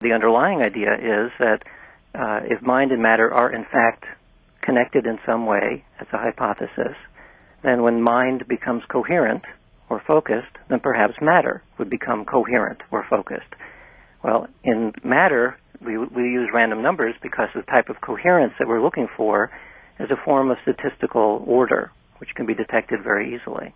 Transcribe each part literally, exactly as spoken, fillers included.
The underlying idea is that uh, if mind and matter are in fact connected in some way, as a hypothesis, then when mind becomes coherent or focused, then perhaps matter would become coherent or focused. Well, in matter, we, we use random numbers because the type of coherence that we're looking for is a form of statistical order, which can be detected very easily.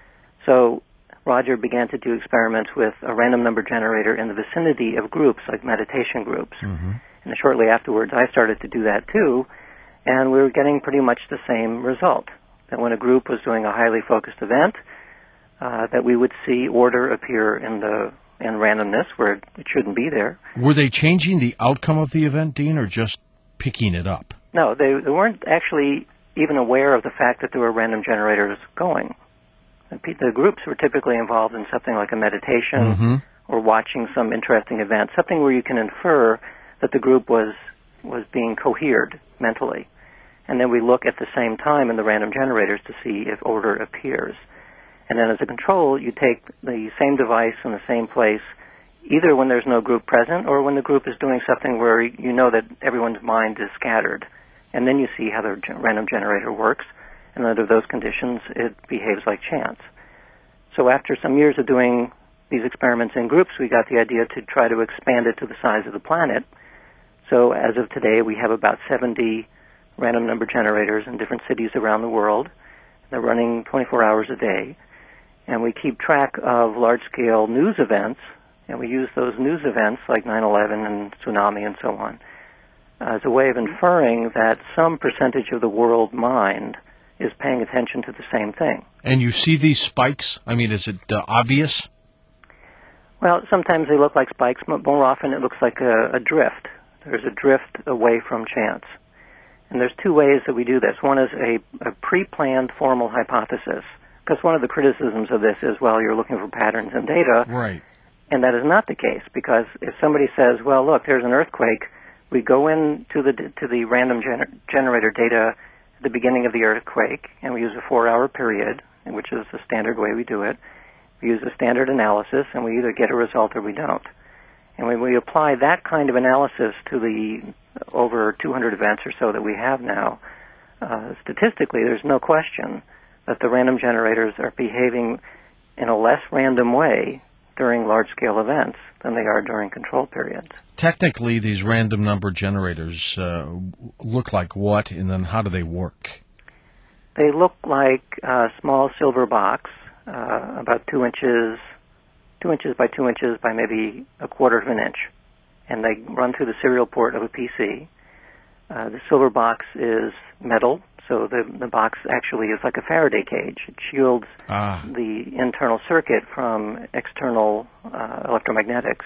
So Roger began to do experiments with a random number generator in the vicinity of groups, like meditation groups. Mm-hmm. And shortly afterwards, I started to do that too, and we were getting pretty much the same result, that when a group was doing a highly focused event, uh, that we would see order appear in the in randomness where it shouldn't be there. Were they changing the outcome of the event, Dean, or just picking it up? No, they, they weren't actually even aware of the fact that there were random generators going. The, the groups were typically involved in something like a meditation Mm-hmm. or watching some interesting event, something where you can infer that the group was was being cohered mentally. And then we look at the same time in the random generators to see if order appears. And then as a control, you take the same device in the same place, either when there's no group present or when the group is doing something where you know that everyone's mind is scattered. And then you see how the random generator works. And under those conditions, it behaves like chance. So after some years of doing these experiments in groups, we got the idea to try to expand it to the size of the planet. So as of today, we have about seventy random number generators in different cities around the world. They're running twenty-four hours a day. And we keep track of large-scale news events, and we use those news events like nine eleven and tsunami and so on as a way of inferring that some percentage of the world mind is paying attention to the same thing. And you see these spikes? I mean, is it uh, obvious? Well, sometimes they look like spikes, but more often it looks like a, a drift. There's a drift away from chance. And there's two ways that we do this. One is a, a pre-planned formal hypothesis, because one of the criticisms of this is, well, you're looking for patterns in data. Right. And that is not the case, because if somebody says, well, look, there's an earthquake, we go into the to the random gener- generator data at the beginning of the earthquake, and we use a four-hour period, which is the standard way we do it. We use a standard analysis, and we either get a result or we don't. And when we apply that kind of analysis to the over two hundred events or so that we have now, uh, statistically, there's no question that the random generators are behaving in a less random way during large-scale events than they are during control periods. Technically, these random number generators uh, look like what, and then how do they work? They look like a small silver box, uh, about two inches, two inches by two inches by maybe a quarter of an inch, and they run through the serial port of a P C. Uh, the silver box is metal, so the, the box actually is like a Faraday cage. It shields ah. the internal circuit from external uh, electromagnetics.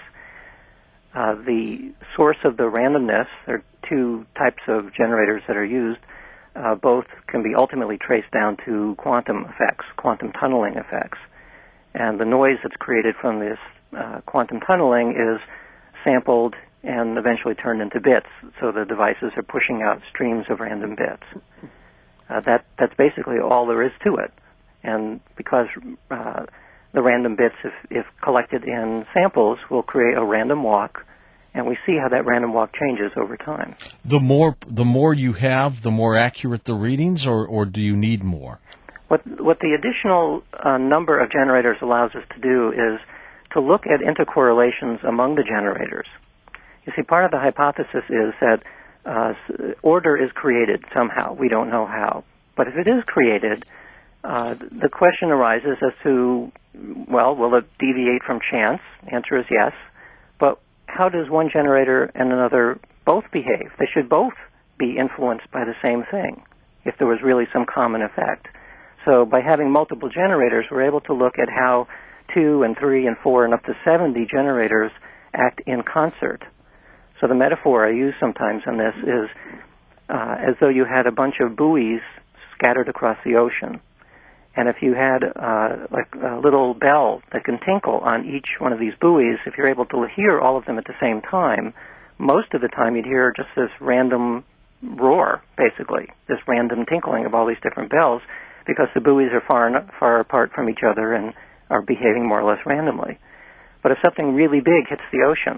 Uh, the source of the randomness, there are two types of generators that are used. Uh, both can be ultimately traced down to quantum effects, quantum tunneling effects. And the noise that's created from this uh, quantum tunneling is sampled and eventually turned into bits, so the devices are pushing out streams of random bits. Uh, that that's basically all there is to it. And because uh, the random bits, if, if collected in samples, will create a random walk, and we see how that random walk changes over time. The more the more you have, the more accurate the readings, or, or do you need more? What what the additional uh, number of generators allows us to do is to look at intercorrelations among the generators. You see, part of the hypothesis is that uh, order is created somehow. We don't know how. But if it is created, uh, the question arises as to, well, will it deviate from chance? The answer is yes. But how does one generator and another both behave? They should both be influenced by the same thing if there was really some common effect. So by having multiple generators, we're able to look at how two and three and four and up to seventy generators act in concert. So the metaphor I use sometimes in this is uh, as though you had a bunch of buoys scattered across the ocean. And if you had uh, like a little bell that can tinkle on each one of these buoys, if you're able to hear all of them at the same time, most of the time you'd hear just this random roar, basically, this random tinkling of all these different bells, because the buoys are far far apart from each other and are behaving more or less randomly. But if something really big hits the ocean,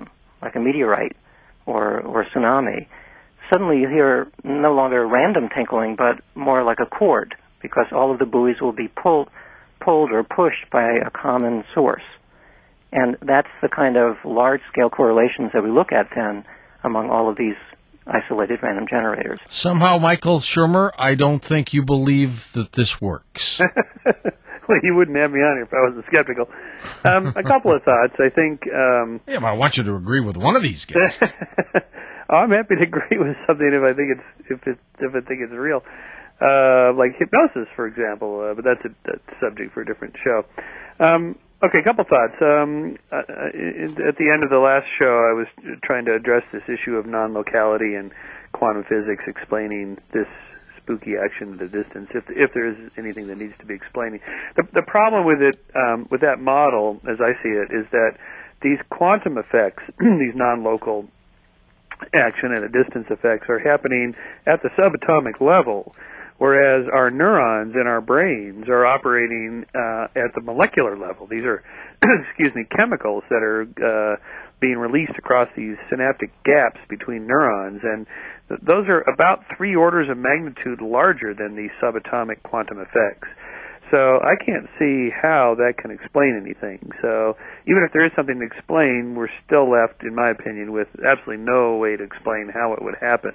like a meteorite or, or tsunami, suddenly you hear no longer random tinkling, but more like a chord, because all of the buoys will be pulled, pulled or pushed by a common source. And that's the kind of large-scale correlations that we look at then among all of these isolated random generators. Somehow, Michael Shermer, I don't think you believe that this works. Well, you wouldn't have me on here if I wasn't skeptical. Um, a couple of thoughts. I think... Um, yeah, but I want you to agree with one of these guys. Oh, I'm happy to agree with something if I think it's if it if I think it's real, uh, like hypnosis, for example. Uh, but that's a, that's a subject for a different show. Um, okay, a couple thoughts. Um, uh, at the end of the last show, I was trying to address this issue of non-locality and quantum physics, explaining this spooky action at a distance, if if there is anything that needs to be explaining. The the problem with it, um, with that model, as I see it, is that these quantum effects, these non-local action and a distance effects, are happening at the subatomic level, whereas our neurons in our brains are operating uh, at the molecular level. These are, excuse me, chemicals that are uh, being released across these synaptic gaps between neurons, and th- those are about three orders of magnitude larger than these subatomic quantum effects. So I can't see how that can explain anything. So even if there is something to explain, we're still left, in my opinion, with absolutely no way to explain how it would happen.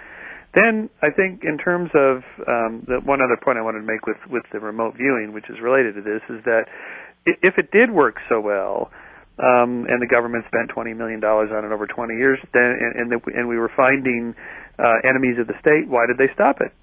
Then I think in terms of um, the one other point I wanted to make with, with the remote viewing, which is related to this, is that if it did work so well, um, and the government spent twenty million dollars on it over twenty years, then and, and, the, and we were finding uh, enemies of the state, why did they stop it?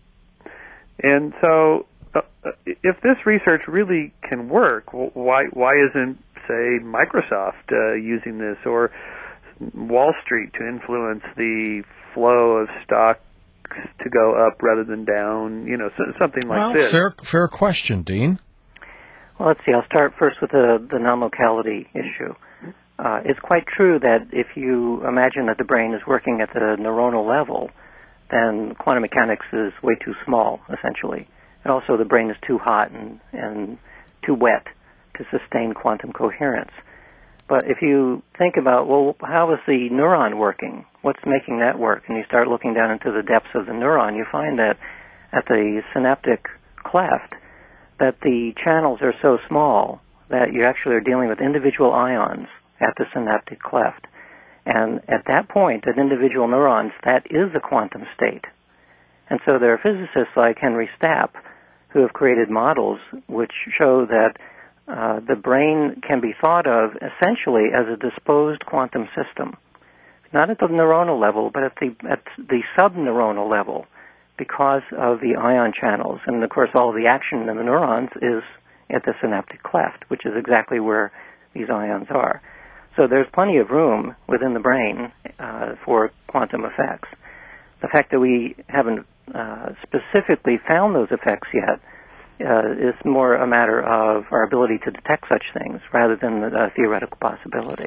And so... Uh, if this research really can work, why why isn't, say, Microsoft uh, using this, or Wall Street to influence the flow of stocks to go up rather than down? You know, so, something like well, this. Fair, fair question, Dean. Well, let's see. I'll start first with the, the non-locality issue. Uh, it's quite true that if you imagine that the brain is working at the neuronal level, then quantum mechanics is way too small, essentially. And also the brain is too hot and, and too wet to sustain quantum coherence. But if you think about, well, how is the neuron working? What's making that work? And you start looking down into the depths of the neuron, you find that at the synaptic cleft, that the channels are so small that you actually are dealing with individual ions at the synaptic cleft. And at that point, at individual neurons, that is a quantum state. And so there are physicists like Henry Stapp who have created models which show that uh, the brain can be thought of essentially as a disposed quantum system, not at the neuronal level, but at the at the subneuronal level, because of the ion channels. And of course, all of the action in the neurons is at the synaptic cleft, which is exactly where these ions are. So there's plenty of room within the brain uh, for quantum effects. The fact that we haven't uh, specifically found those effects yet uh, is more a matter of our ability to detect such things rather than a theoretical possibility.